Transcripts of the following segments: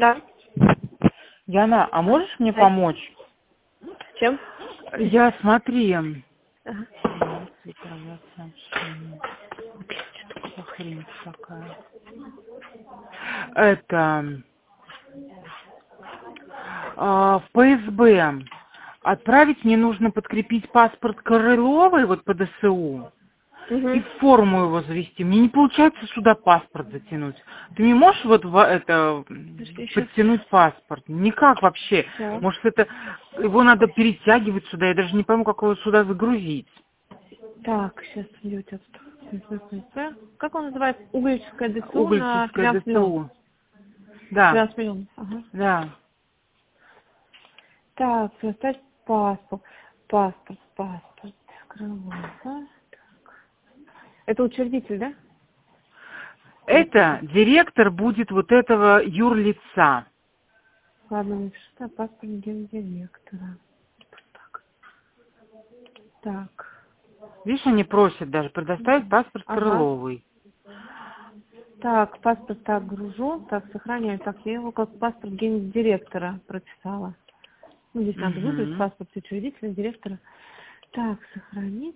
Да. Яна, а можешь мне помочь? Чем? Я, смотри, Ага. что хрень такая. Это в ПСБ отправить мне нужно подкрепить паспорт Крыловой вот по ДСУ и Угу. форму его завести. Мне не получается сюда паспорт затянуть. Ты не можешь вот это Подожди, щас. подтянуть паспорт? Никак вообще. Да. Может, это его надо перетягивать сюда. Я даже не пойму, как его сюда загрузить. Так, сейчас идете. Как он называется? Угольческое ДСУ на Угольческое 13 миллионов. ДСУ. Да, 13 миллионов. Ага. да. Так, составь паспорт. Паспорт. Крылова. Так. Это учредитель, да? Это директор будет вот этого юрлица. Ладно, напишу, да, паспорт гендиректора. Так. Так. Видишь, они просят даже предоставить паспорт Ага. Крыловой. Так, паспорт так гружу, так сохраняю. Так, я его как паспорт гендиректора прописала. Ну, здесь надо выбрать паспорт учредителя, директора. Так, сохранить.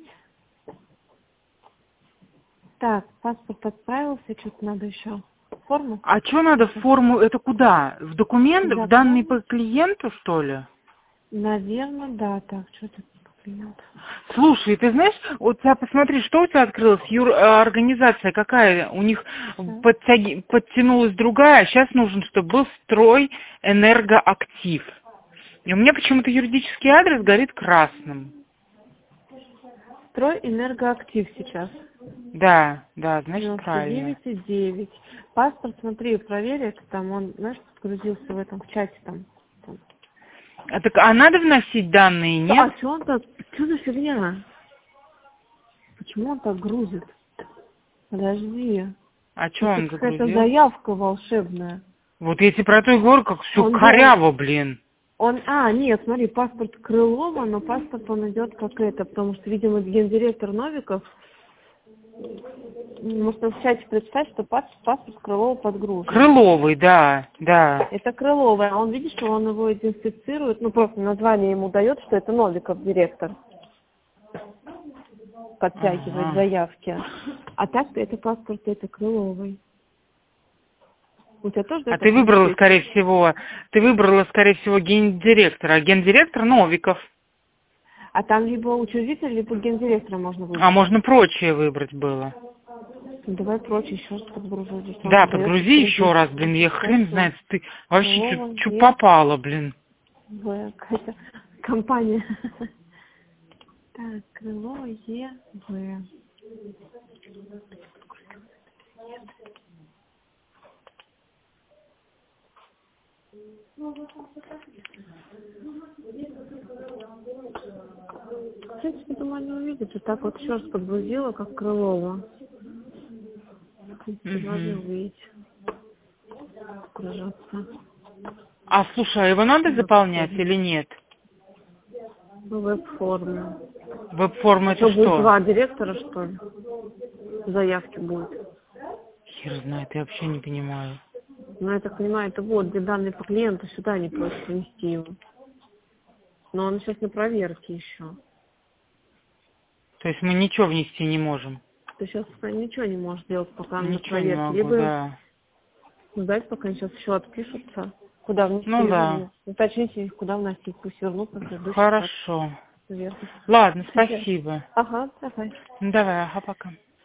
Так, паспорт отправился, что-то надо еще. Форму? А что надо в форму? Это куда? В документ? В данные по клиенту, что ли? Наверное, да. Так, что тут по клиенту? Слушай, ты знаешь, вот тебя посмотри, что у тебя открылось? Организация какая? У них подтянулась другая, а сейчас нужен, чтобы был строй энергоактив. И у меня почему-то юридический адрес горит красным. Строй энергоактив сейчас. Да, значит правильно. 99,9. Паспорт, смотри, проверь, это там он, знаешь, подгрузился в этом в чате там. А надо вносить данные, нет? А что он так? Что за фигня? Почему он так грузит? Подожди. А что он Это какая-то загрузил? заявка волшебная. Вот я тебе про то и говорю, как все Он коряво, блин. Нет, смотри, паспорт Крылова, но паспорт он идет как это, потому что, видимо, гендиректор Новиков, может, в чате представить, что паспорт Крылова подгружен. Крыловый, да. Это Крыловый, а он, видишь, что он его идентифицирует, ну, просто название ему дает, что это Новиков директор. Подтягивает заявки. А так это паспорт, это Крыловый. У тебя тоже А ты выбрала, скорее всего, гендиректора, а гендиректор Новиков. А там либо учредитель, либо гендиректора можно выбрать. А можно прочее выбрать было. Давай прочее еще раз подгружу. Да, подгрузи еще раз, блин, я хрен знает, ты вообще что попала, блин. Какая-то компания. Так, Крылова ЕВ. В принципе, думаю, не увидите. Так вот еще раз подгрузила, как Крылова. В принципе, должны увидеть. Загружаться. А слушай, а его надо заполнять или нет? Веб-форма. Веб-форма это Что, будет что? 2 директора, что ли? Заявки будет. Хер знает, я вообще не понимаю. Ну, я так понимаю, это вот, где данные по клиенту, сюда они просят внести его. Но он сейчас на проверке еще. То есть мы ничего внести не можем? Ты сейчас ничего не можешь делать, пока он на Ничего не проверке. могу, Либо да. ждать, пока они сейчас еще отпишутся. Куда внести? Ну да. Уточните, куда вносить. Пусть вернут на предыдущий. Хорошо. Верно. Ладно, спасибо. Ага, давай. Давай, пока.